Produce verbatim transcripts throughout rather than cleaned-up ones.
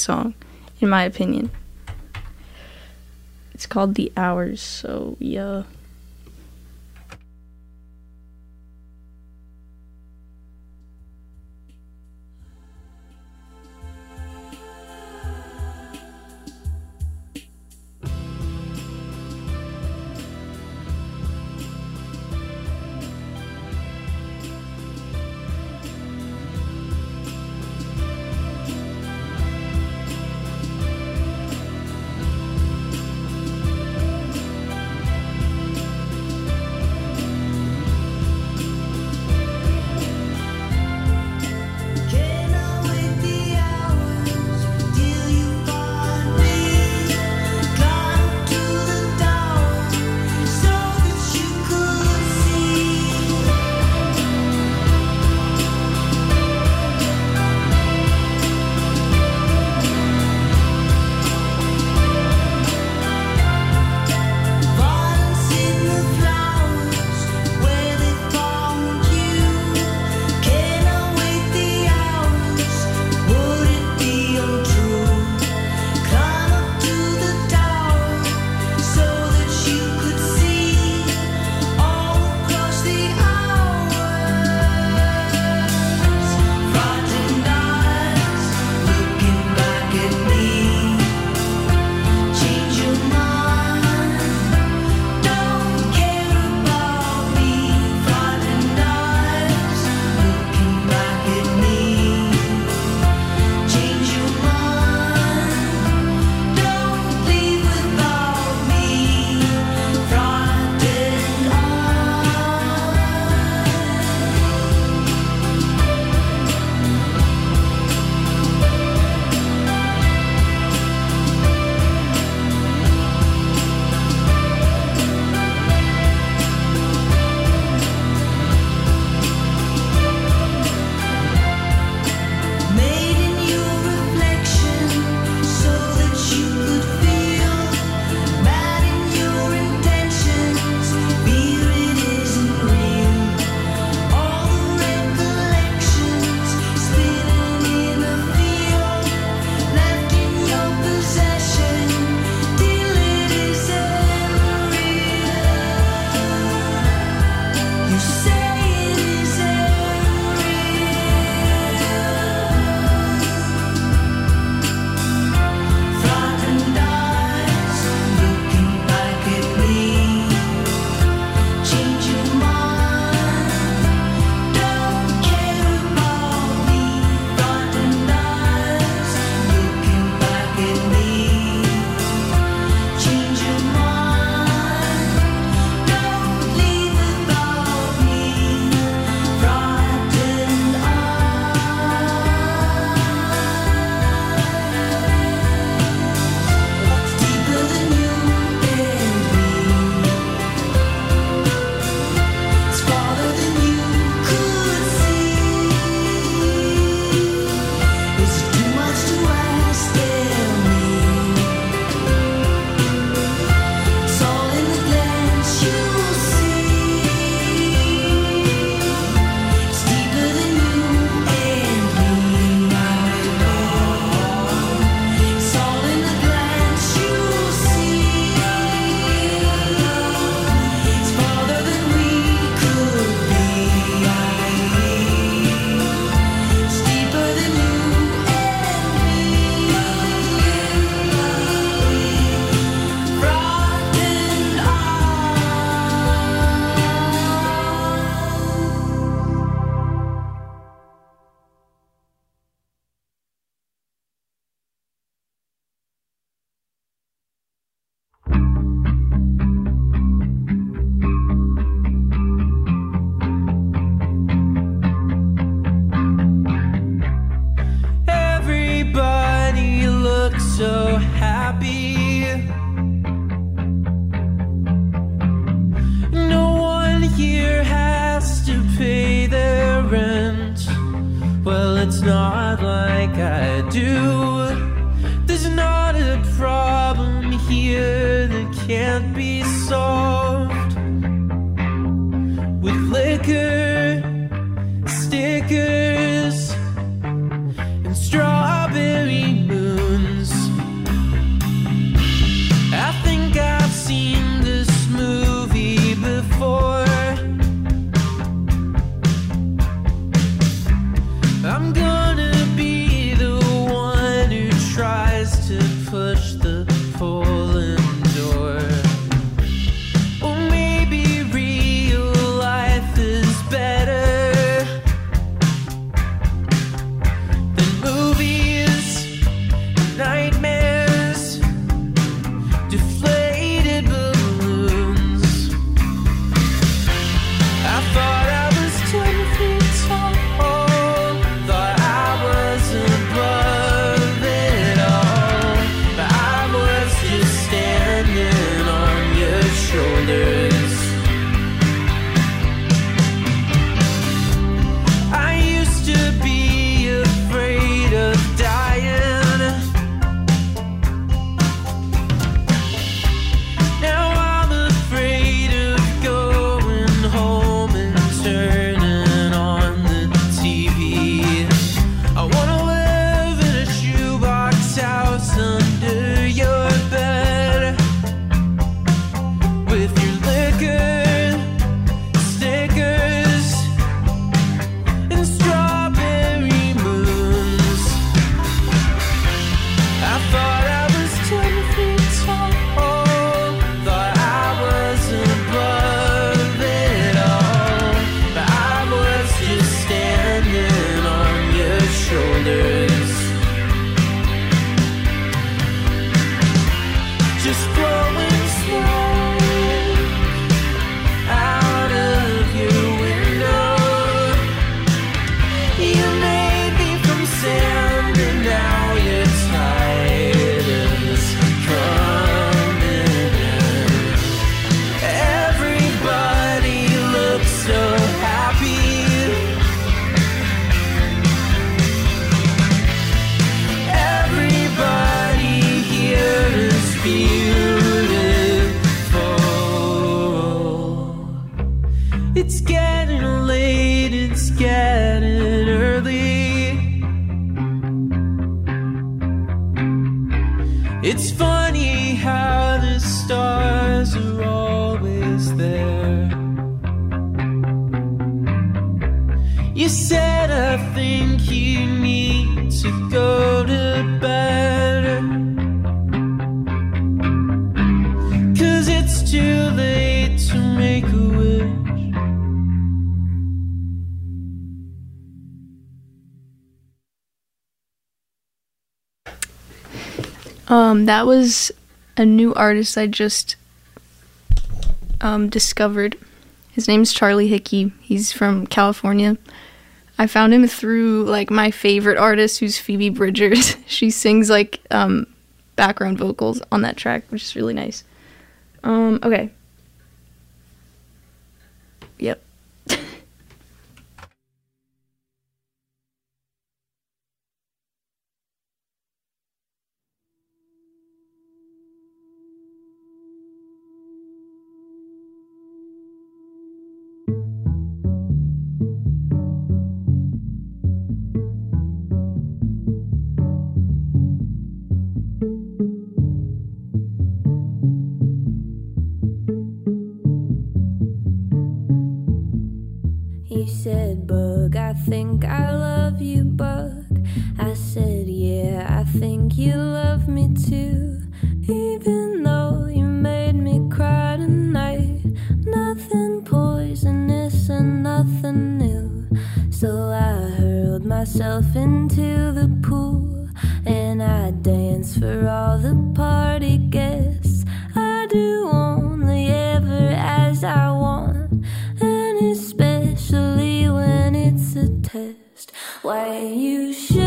song, in my opinion. It's called The Hours, so yeah. it's not like I do. There's not a problem here that can't be solved with liquor, stickers, and strawberry moon It's funny how the stars are always there. You said I think you need to go to bed, 'cause it's too late to make a wish. Um, that was a new artist I just um, discovered. His name's Charlie Hickey. He's from California. I found him through like my favorite artist, who's Phoebe Bridgers. She sings like um, background vocals on that track, which is really nice. Um, okay. Yep. You said, Bug, I think I love you, Bug. I said, yeah, I think you love me too. Even though you made me cry tonight, nothing poisonous and nothing new. So I hurled myself into the pool, and I danced for all the party guests. I do only ever as I want, and especially when it's a test. Why you shaking?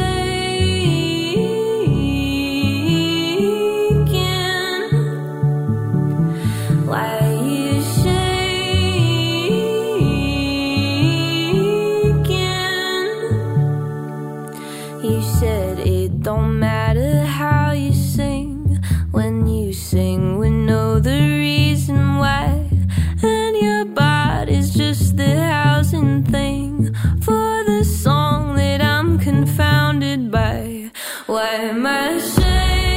Why you shaking? You said it don't matter how you sing. When you sing, we know the reason why. And your body's just the housing thing for the song that I'm confounded by. Why am I shaking?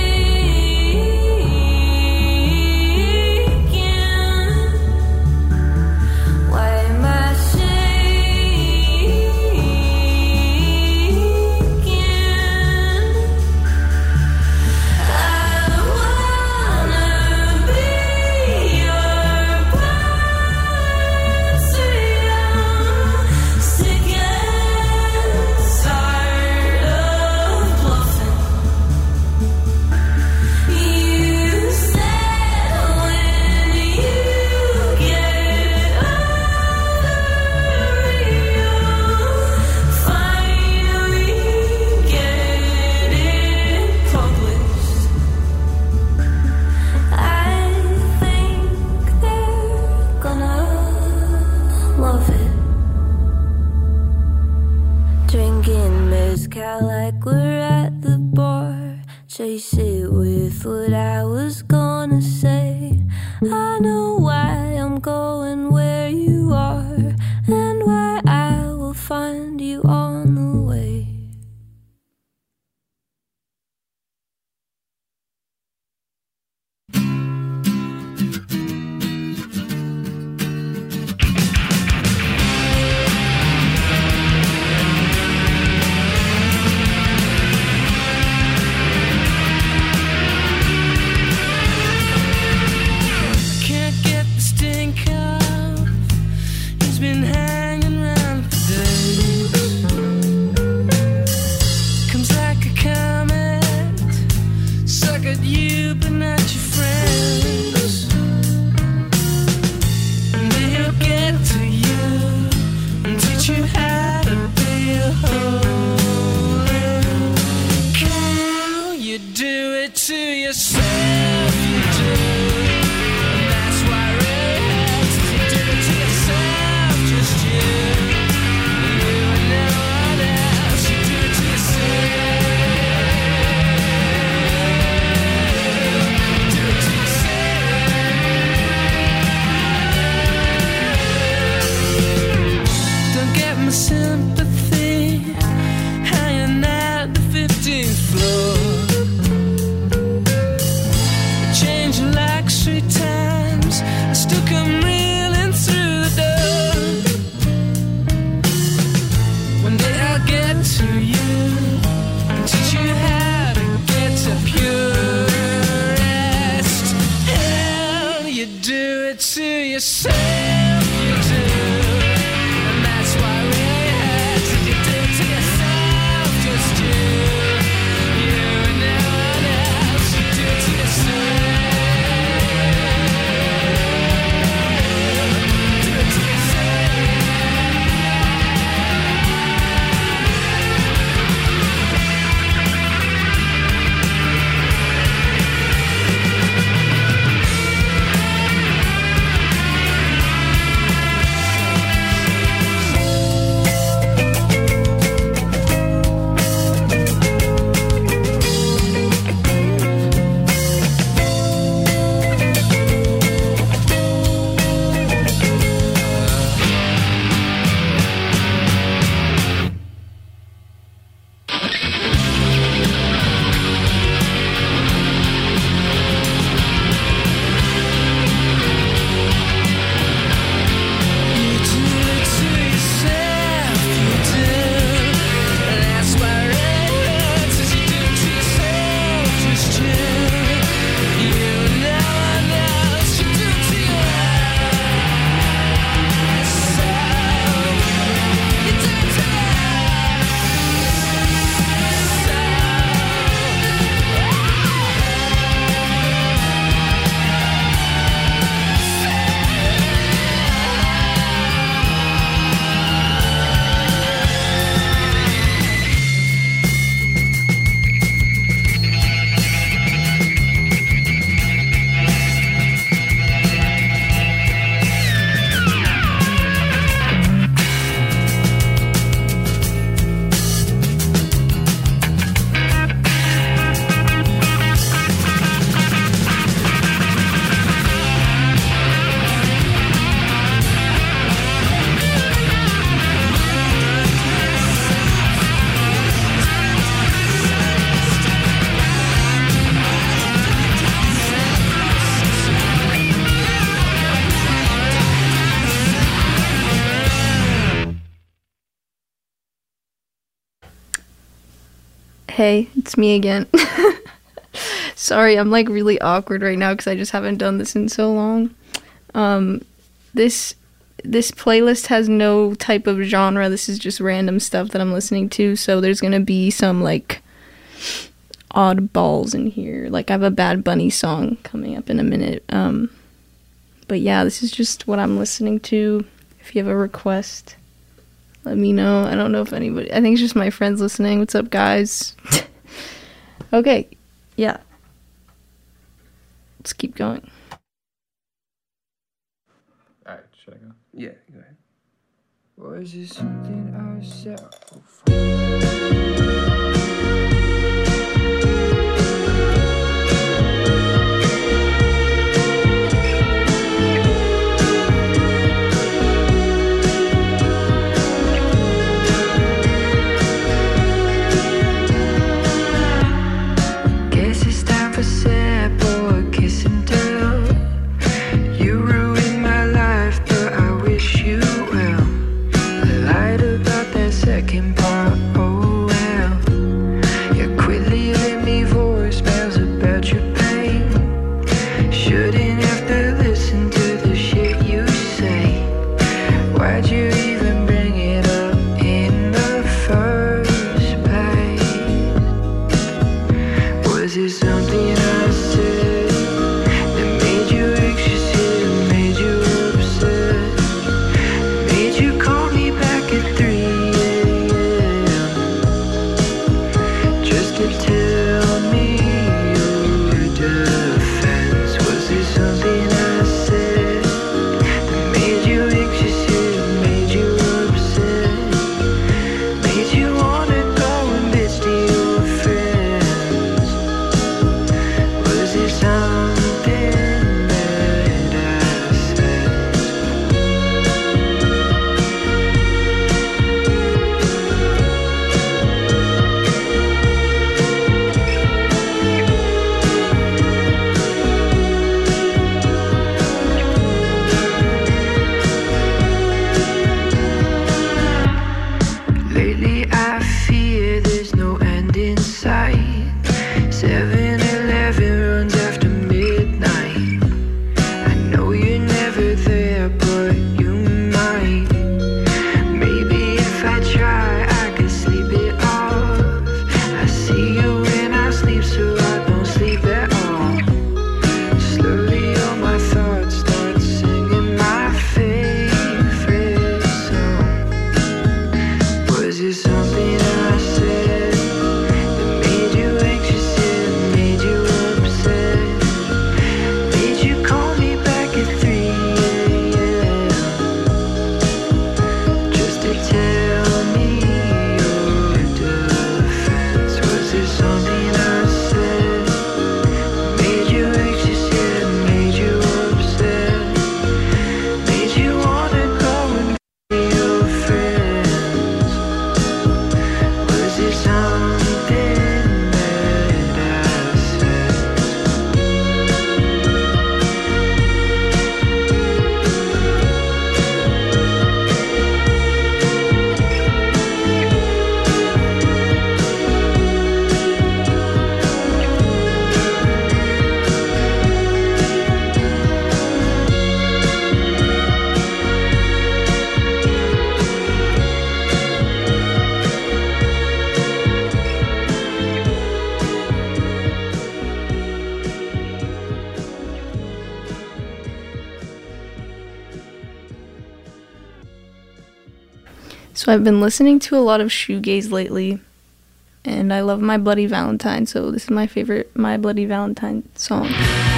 Why am I shaking? I wanna be your Sick and tired of bluffing. You said when you get over it, you'll finally get it published. I think they're gonna love it. Drinking mezcal like we're at the bar. Chase it with what I was gonna say. I know why I'm going where you are, and why I will find you on the way. Can't get the stink off. He's been hanging around for days. Comes like a comet, suck at you but not your friends. And then he'll get to you and teach you how to be a holy cow. You do it to yourself, you do. And that's why it really hurts. You do it to yourself, just you. You and no one else. You do it to yourself. You do it to yourself. Don't get my sympathy hanging at the fifteenth floor. yourself you do, and that's why it hurts. If you do it to yourself, just you, you and no one else. You do it to yourself. Do it to yourself. Hey, it's me again. Sorry, I'm like really awkward right now because I just haven't done this in so long. Um, this this playlist has no type of genre. This is just random stuff that I'm listening to. So there's gonna be some like oddballs in here. Like I have a Bad Bunny song coming up in a minute. Um, but yeah, this is just what I'm listening to. If you have a request, let me know. I don't know if anybody... I think it's just my friends listening. What's up, guys? Okay. Yeah. Let's keep going. Alright, should I go? Yeah, go ahead. Was it something I said? Second part, oh well. So I've been listening to a lot of shoegaze lately, and I love My Bloody Valentine, so this is my favorite My Bloody Valentine song.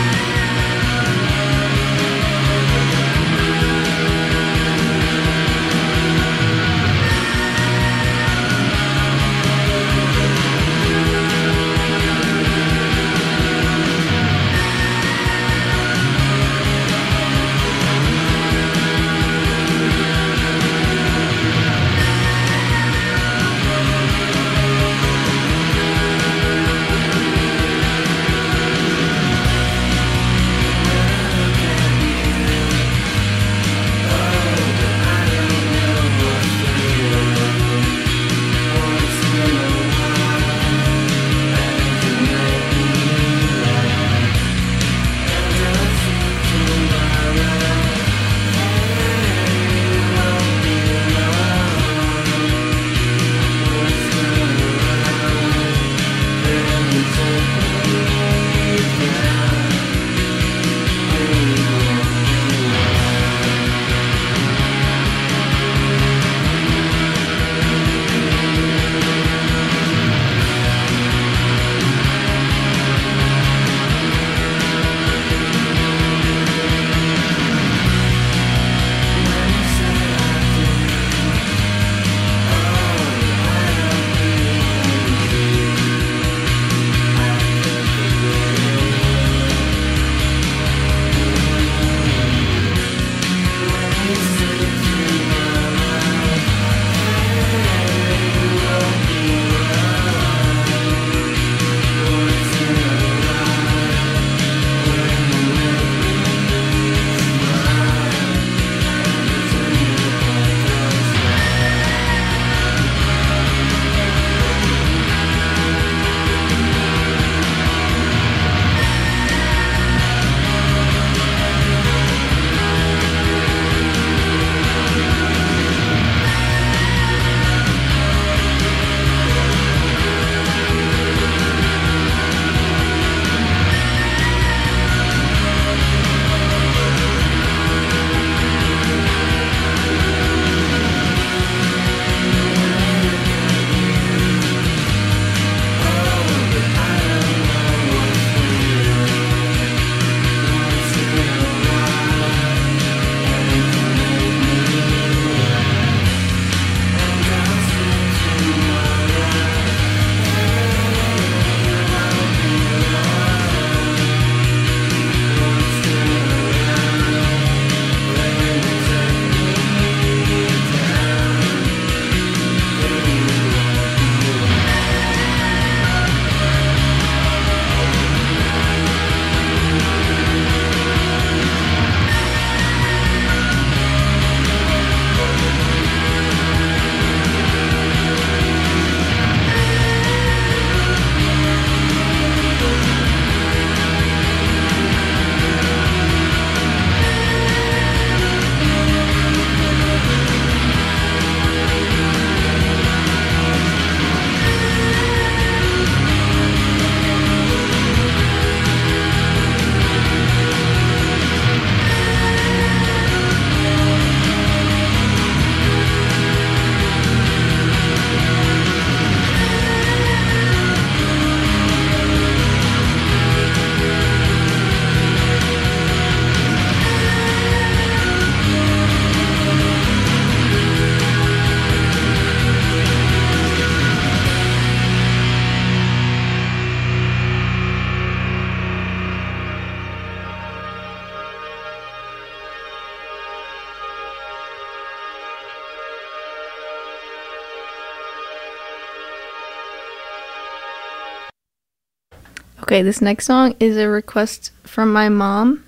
Okay, this next song is a request from my mom.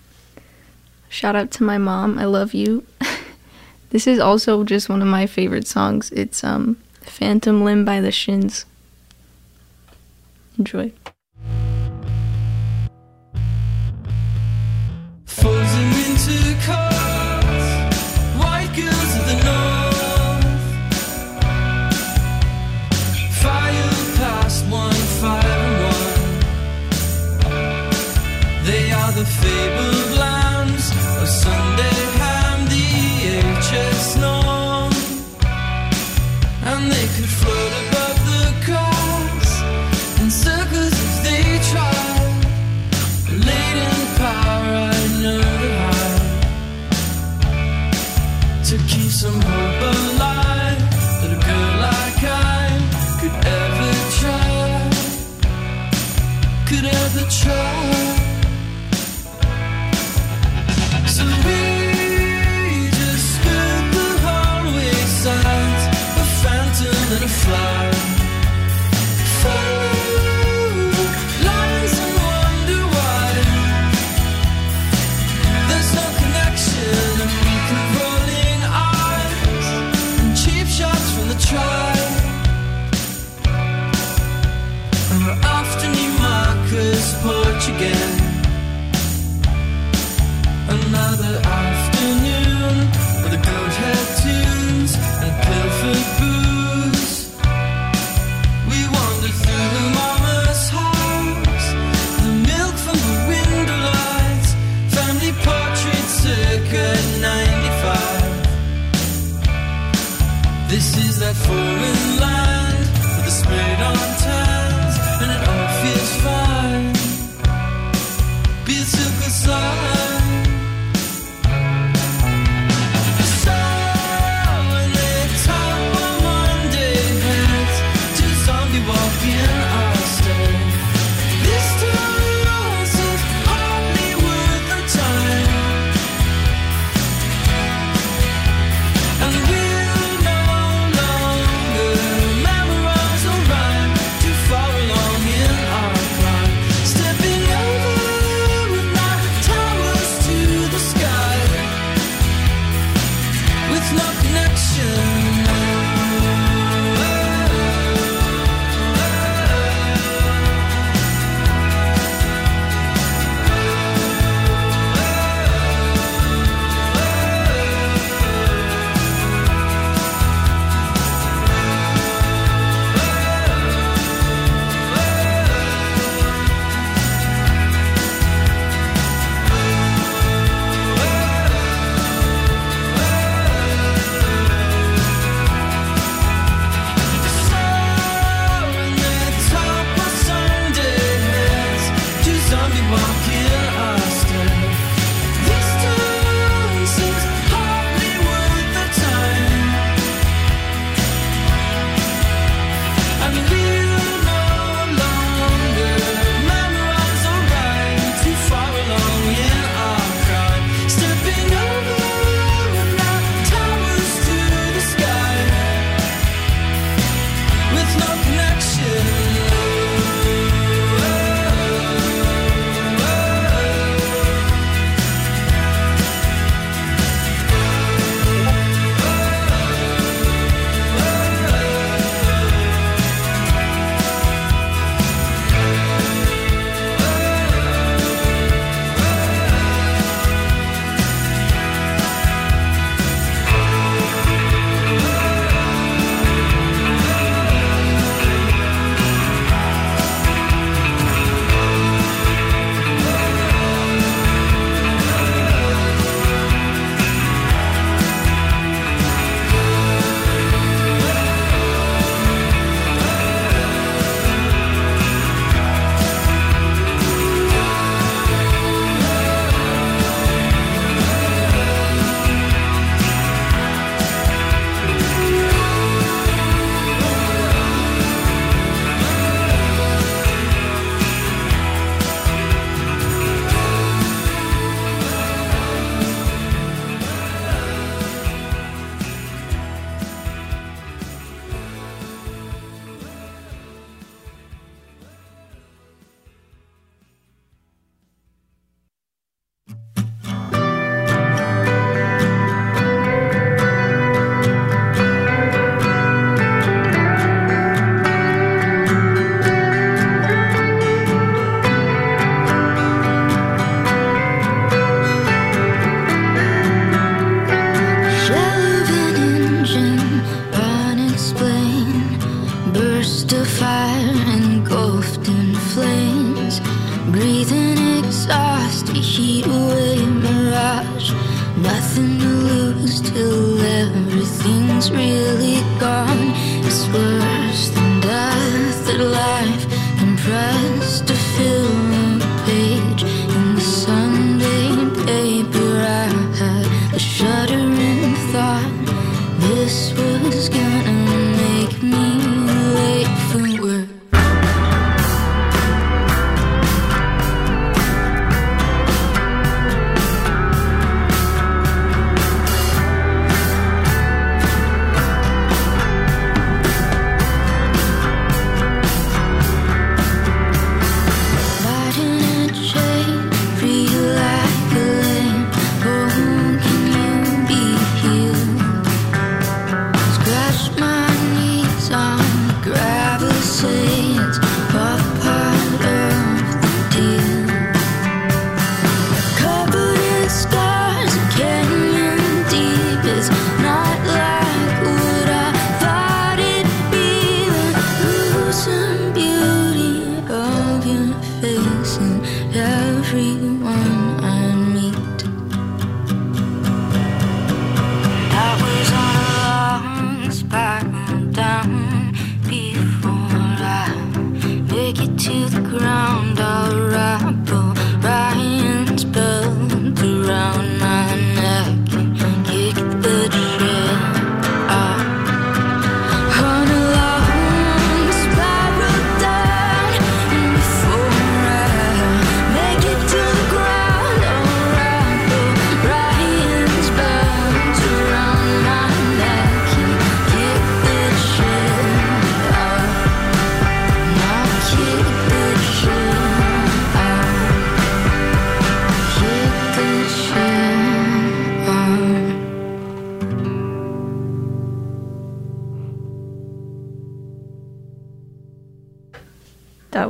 Shout out to my mom. I love you. This is also just one of my favorite songs. It's um Phantom Limb by the Shins. Enjoy. Frozen into cars, white girls of the north, fire past one, fire and one. They are the fabled lambs of Sunday Ham, the H S Norm. So we just stood the hallway signs, a phantom and a flower. Follow the lines and wonder why there's no connection, and we can roll in eyes and cheap shots from the tribe. And we're after new markers, porch again. Another afternoon with the goat head tunes and pilfered booze. We wandered through the mama's house, the milk from the window lights, family portraits circa ninety-five. This is that foreign land with the spirit on tans, and it all feels fine. Be a silk aside. Nothing to lose till everything's really gone. It's worse than death at life, compressed to fill a page in the Sunday paper. I had a shuddering thought this was gonna make me late for work.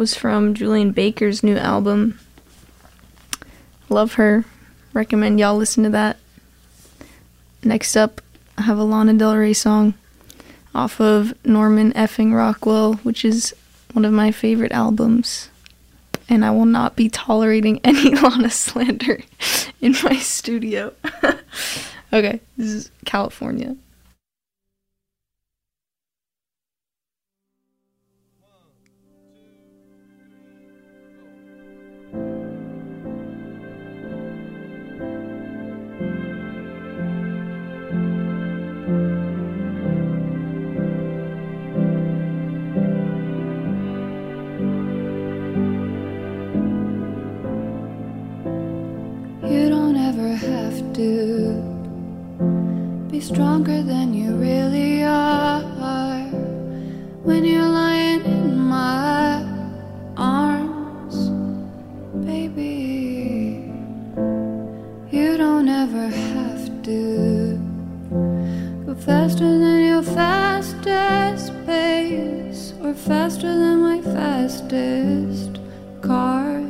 was from Julian Baker's new album. Love her. Recommend y'all listen to that. Next up, I have a Lana Del Rey song off of Norman Effing Rockwell, which is one of my favorite albums. And I will not be tolerating any Lana slander in my studio. Okay, this is California. You don't ever have to be stronger than you really are when you're lying in my arms, baby. You don't ever have to go faster than your fastest pace or faster than my fastest cars.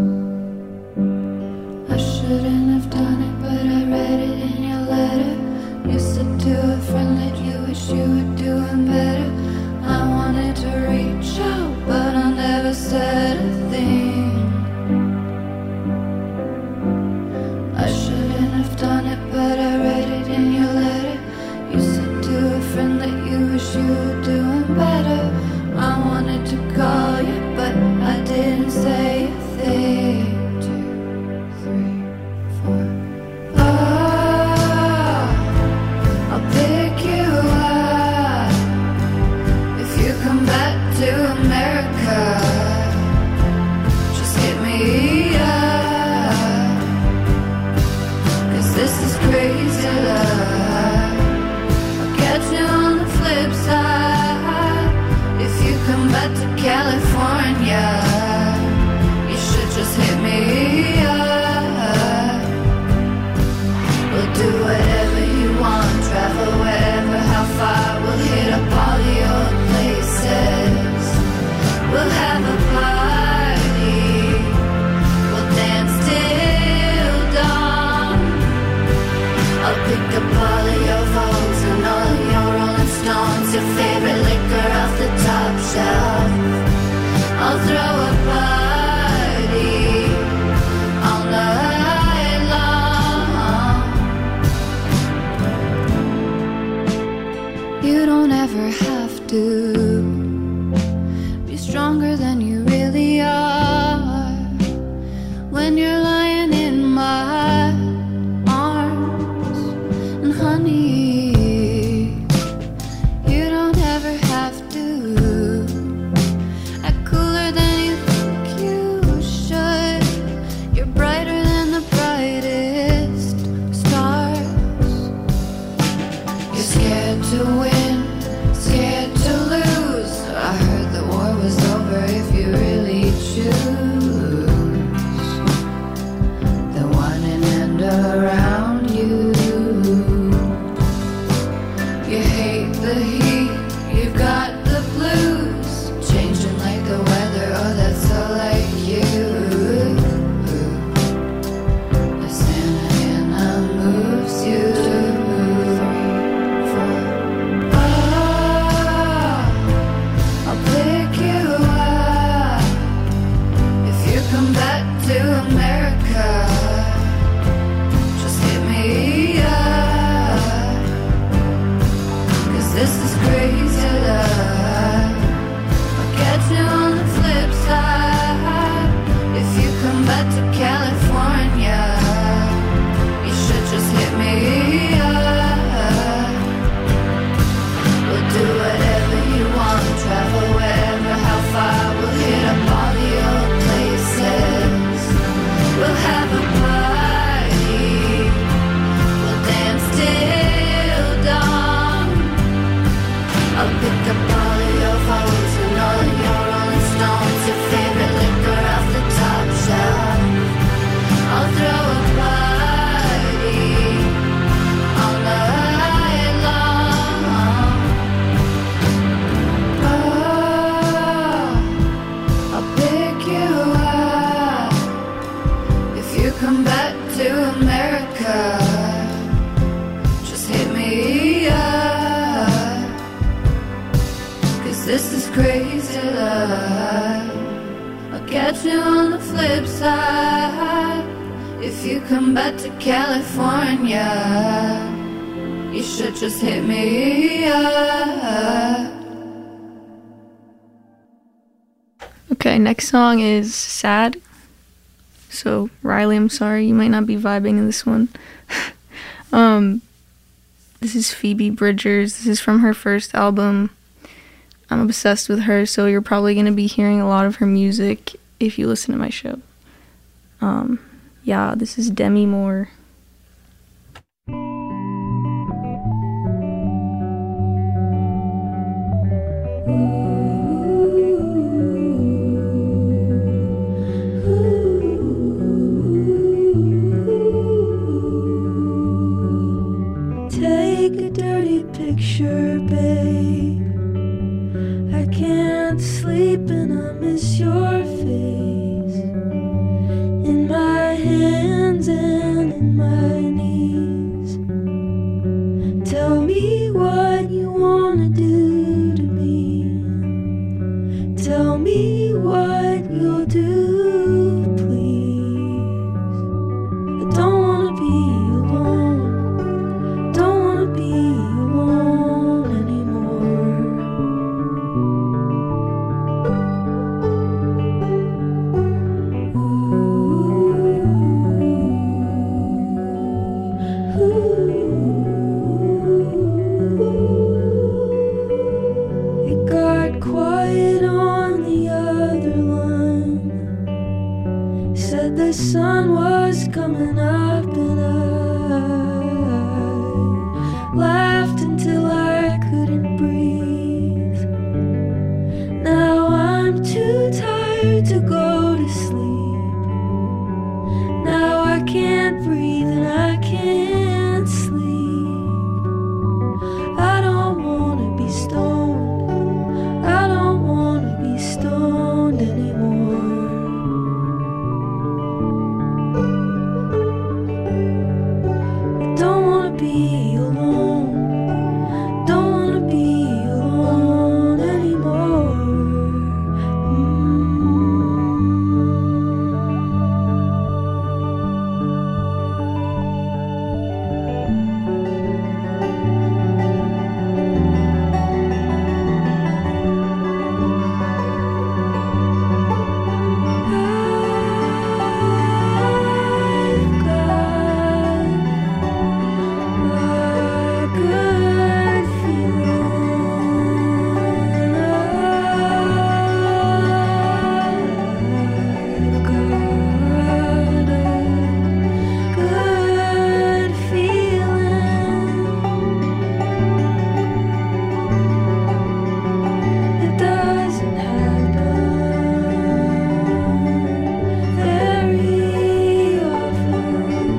Shouldn't have done it, but I read it in your letter. You said to a friend that you wish you were doing better. I wanted to reach out, but I never said a thing. I shouldn't have done it, but I read it in your letter. You said to a friend that you wish you were doing better. I wanted to call you, but I didn't say a thing. California, you should just hit me up. We'll do whatever you want, travel wherever, how far. We'll hit up all the old places. We'll have a party. We'll dance till dawn. I'll pick up all of your Vogues and all of your Rolling Stones, your favorite liquor off the top shelf. I'll throw a party all night long. You don't ever have to be stronger than you really are when you're lying in my arms. And honey, you don't ever have to act cooler than you think you should. You're brighter than the brightest stars. You're scared to win, scared to lose. I heard the war was over if you really choose the one and end around you. You hate the heat, you've got the blues, changing like the weather, oh that's so like you. The Santa Ana moves you. Three, four. Oh, I'll pick you up if you come back to America. Just hit me up, 'cause this is crazy love. I'll catch you on the flip side. If you come back to California, you should just hit me up. We'll do whatever you want, travel wherever, how far. We'll hit up all the old places. come back to America, just hit me up, 'cause this is crazy love. I'll catch you on the flip side. If you come back to California, you should just hit me up. Okay, next song is Sad. So, Riley, I'm sorry, you might not be vibing in this one. um, this is Phoebe Bridgers. This is from her first album. I'm obsessed with her, so you're probably going to be hearing a lot of her music if you listen to my show. Um, yeah, this is Demi Moore. Take a dirty picture, babe. I can't sleep and I miss your face in my hands and in my knees. Tell me what you wanna do to me. Tell me what you'll do, please. I don't wanna be alone. Don't wanna be alone anymore. Ooh, ooh. It got quiet on the other line. Said the sun was coming up and I laughed until I couldn't breathe. Now I'm too tired to go to sleep. Now I can't breathe and I can't sleep. I don't wanna be stoned. I don't wanna be stoned anymore. I don't wanna be alone. Don't wanna be alone anymore. I've got a good feeling. I've got a good feeling. It doesn't happen very often.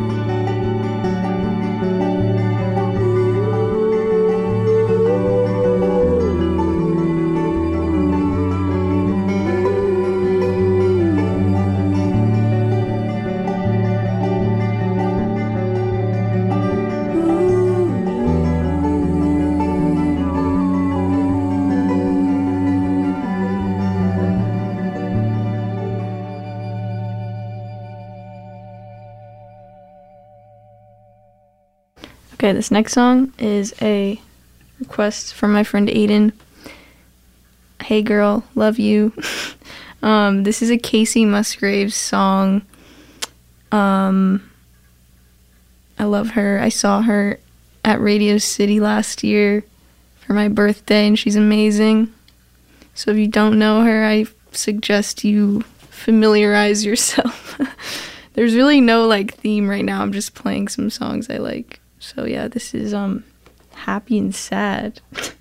Okay, this next song is a request from my friend Aiden. Hey girl, love you. um, this is a Casey Musgraves song. Um, I love her. I saw her at Radio City last year for my birthday, and she's amazing. So if you don't know her, I suggest you familiarize yourself. There's really no like theme right now. I'm just playing some songs I like. So yeah, this is um happy and sad.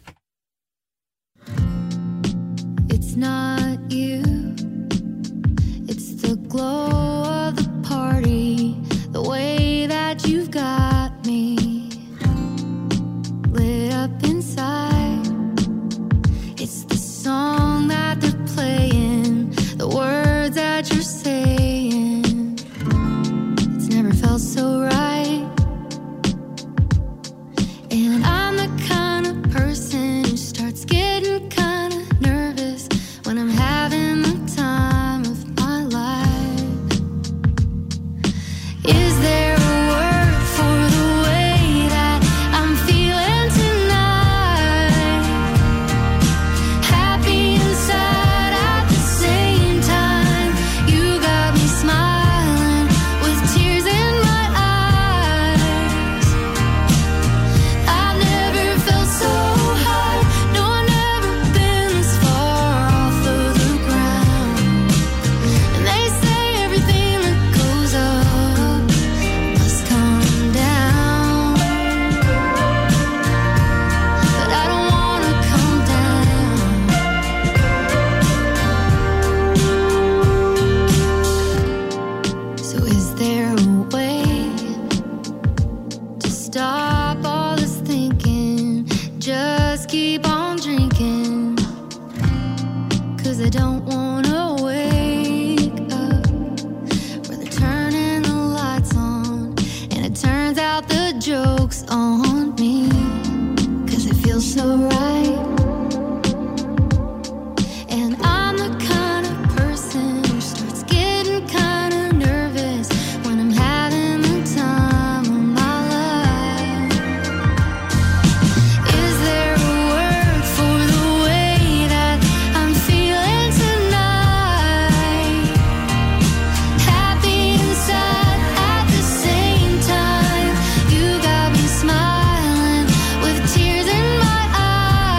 It's not you, it's the glow of the party, the way that you've got me lit up inside. It's the song that they're playing, the words that you're saying. alright. And I'm the kind of person who starts getting kind of nervous when I'm having the time of my life. Is there a word for the way that I'm feeling tonight? Happy and sad at the same time. You got me smiling with tears in my eyes.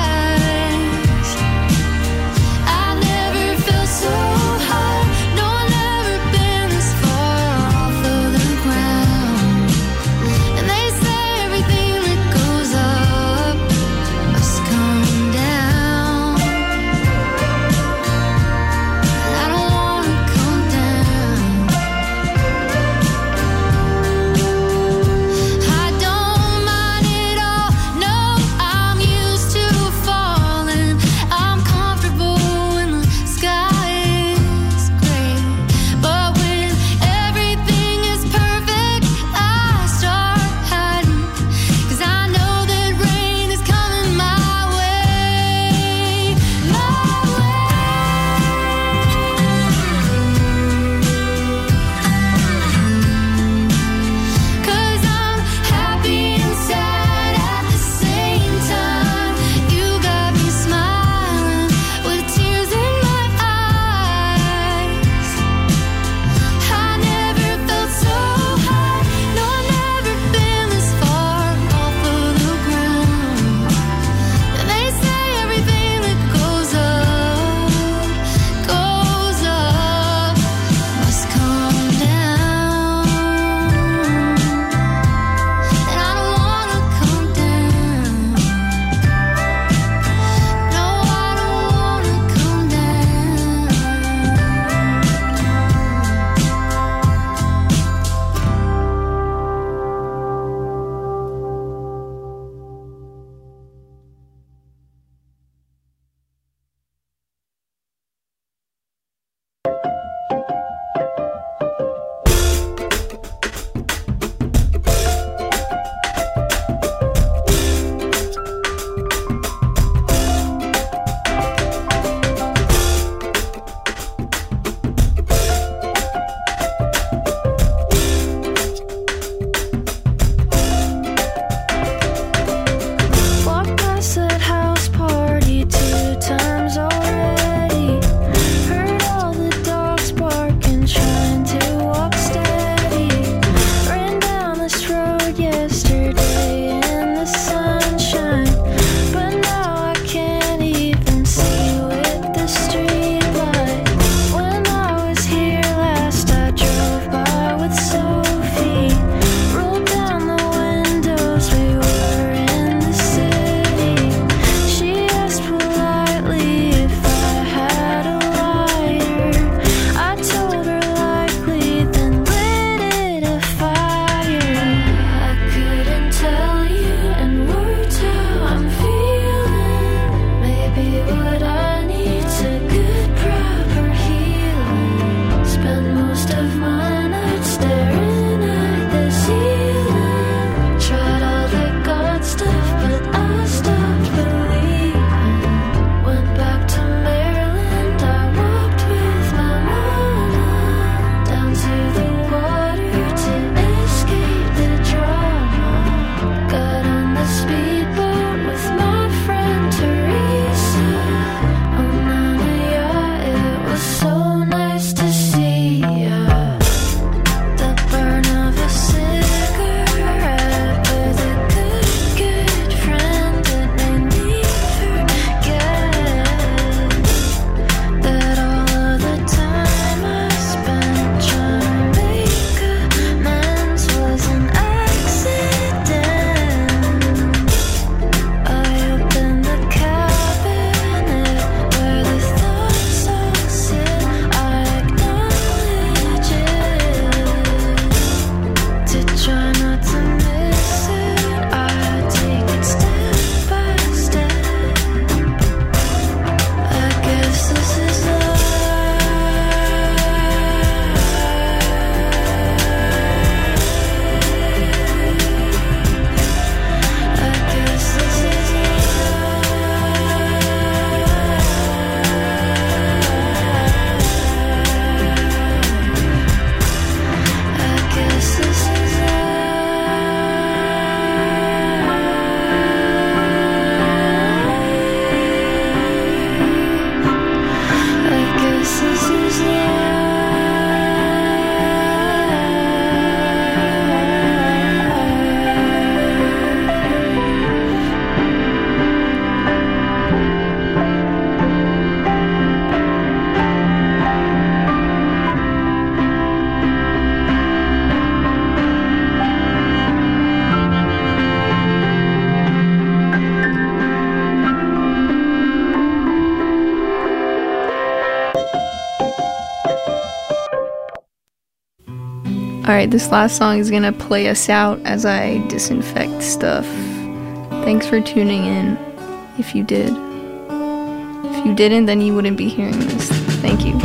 Alright, this last song is gonna play us out as I disinfect stuff. Thanks for tuning in, if you did. If you didn't, then you wouldn't be hearing this. Thank you.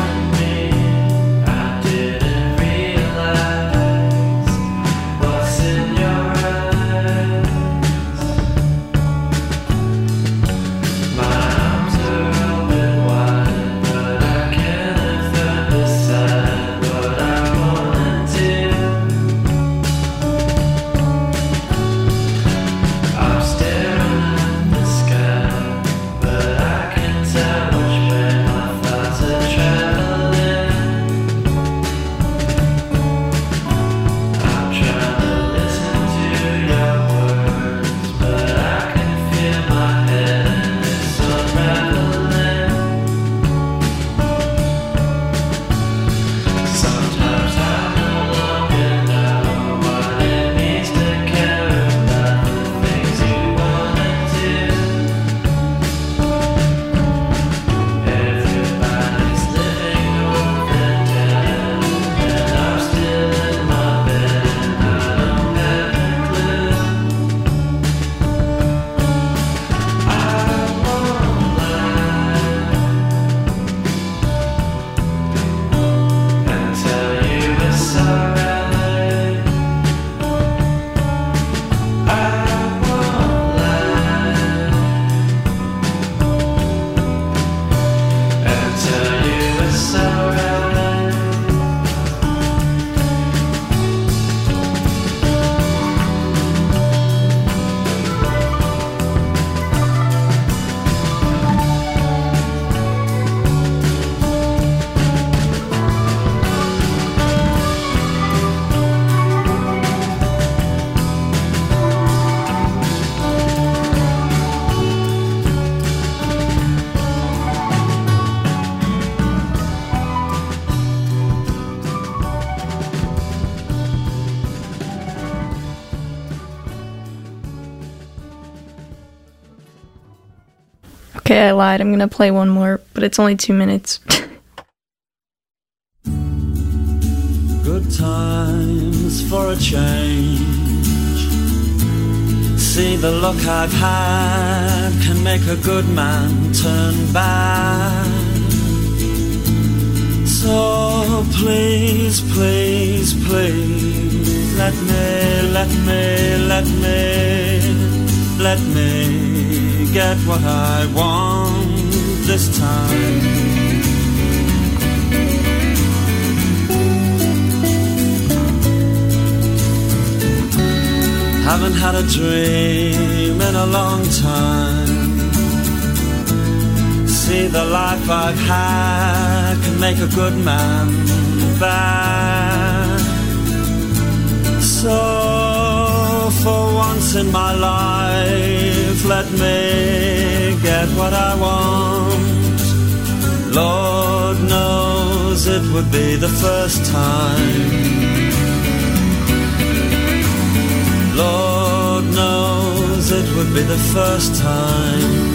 Okay, I lied. I'm gonna play one more, but it's only two minutes. Good times for a change. See, the luck I've had can make a good man turn bad. So please, please, please, let me, let me, let me, let me get what I want this time. Haven't had a dream in a long time. See, the life I've had can make a good man bad. So for once in my life, let me get what I want. Lord knows it would be the first time. Lord knows it would be the first time.